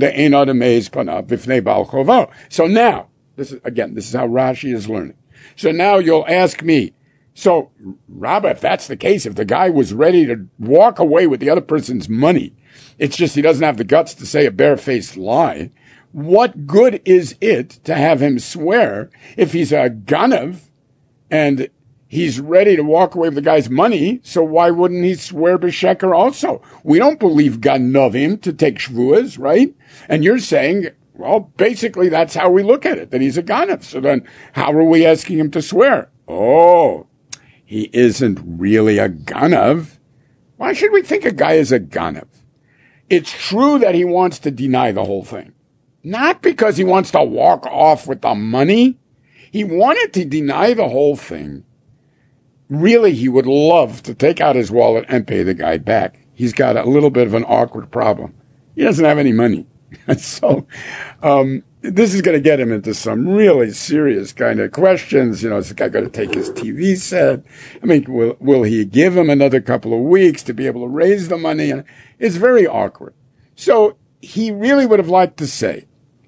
[SPEAKER 1] now, this is, again, this is how Rashi is learning. So now you'll ask me, so, Rabbi, if that's the case, if the guy was ready to walk away with the other person's money, it's just he doesn't have the guts to say a barefaced lie, what good is it to have him swear if he's a ganav and he's ready to walk away with the guy's money, so why wouldn't he swear b'sheker also? We don't believe ganavim to take shvuas, right? And you're saying, well, basically that's how we look at it, that he's a ganav. So then how are we asking him to swear? Oh, he isn't really a ganav. Why should we think a guy is a ganav? It's true that he wants to deny the whole thing. Not because he wants to walk off with the money. He wanted to deny the whole thing. Really, he would love to take out his wallet and pay the guy back. He's got a little bit of an awkward problem. He doesn't have any money. So, um, this is going to get him into some really serious kind of questions. You know, is the guy going to take his T V set? I mean, will, will he give him another couple of weeks to be able to raise the money? It's very awkward. So he really would have liked to say,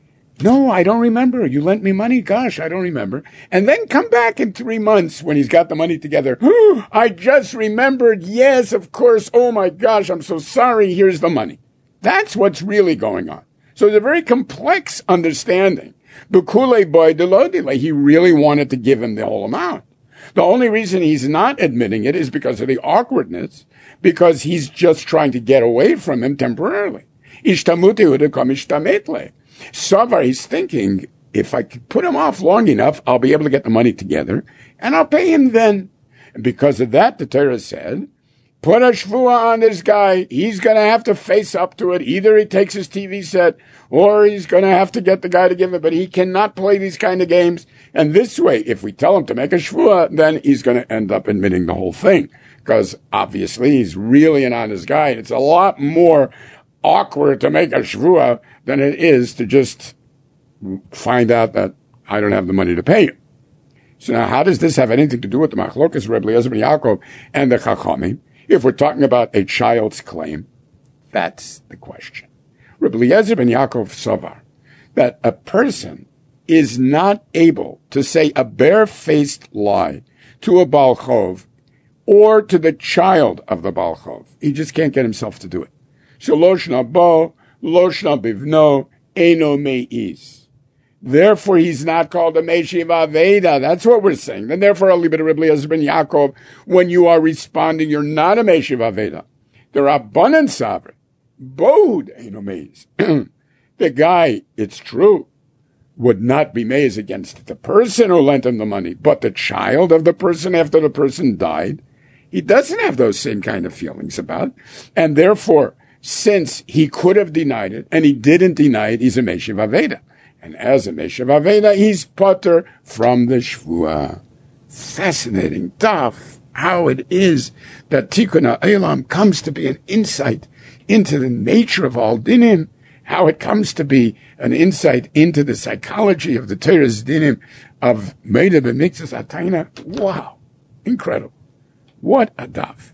[SPEAKER 1] no, I don't remember. You lent me money? Gosh, I don't remember. And then come back in three months when he's got the money together. Oh, I just remembered. Yes, of course. Oh my gosh, I'm so sorry. Here's the money. That's what's really going on. So it's a very complex understanding. B'kulei boy delodile. He really wanted to give him the whole amount. The only reason he's not admitting it is because of the awkwardness, because he's just trying to get away from him temporarily. Ishtamuti udekam ishtametle. Savar, he's thinking, if I could put him off long enough, I'll be able to get the money together, and I'll pay him then. And because of that, the Torah said, put a shvua on this guy. He's going to have to face up to it. Either he takes his T V set, or he's going to have to get the guy to give it, but he cannot play these kind of games. And this way, if we tell him to make a shvua, then he's going to end up admitting the whole thing. Because obviously, he's really an honest guy. It's a lot more awkward to make a shvua than it is to just find out that I don't have the money to pay you. So now, how does this have anything to do with the machlokas, Rebbe Eliezer ben Yaakov, and the Chachamim? If we're talking about a child's claim, that's the question. Rebbe Eliezer ben Yaakov Savar, that a person is not able to say a barefaced lie to a Baal Chov or to the child of the Baal Chov. He just can't get himself to do it. So lo shna bo, lo shna bivno, eno meiz. Therefore, he's not called a Meshiv Aveda. That's what we're saying. And therefore, I'll leave it to Rebbe Eliezer ben Yaakov. When you are responding, you're not a Meshiv Aveda. There are abundant sovereign. Bod eno meiz. The guy, it's true, would not be meiz against the person who lent him the money, but the child of the person after the person died, he doesn't have those same kind of feelings about. And therefore, since he could have denied it, and he didn't deny it, he's a Meshiv Aveda. And as a Meshiv Aveda, he's potter from the Shvua. Fascinating, tough, how it is that Tikkun HaOlam comes to be an insight into the nature of all dinim, how it comes to be an insight into the psychology of the Torah's dinim of Meida b'Miktzas Atayna. Wow, incredible. What a daf.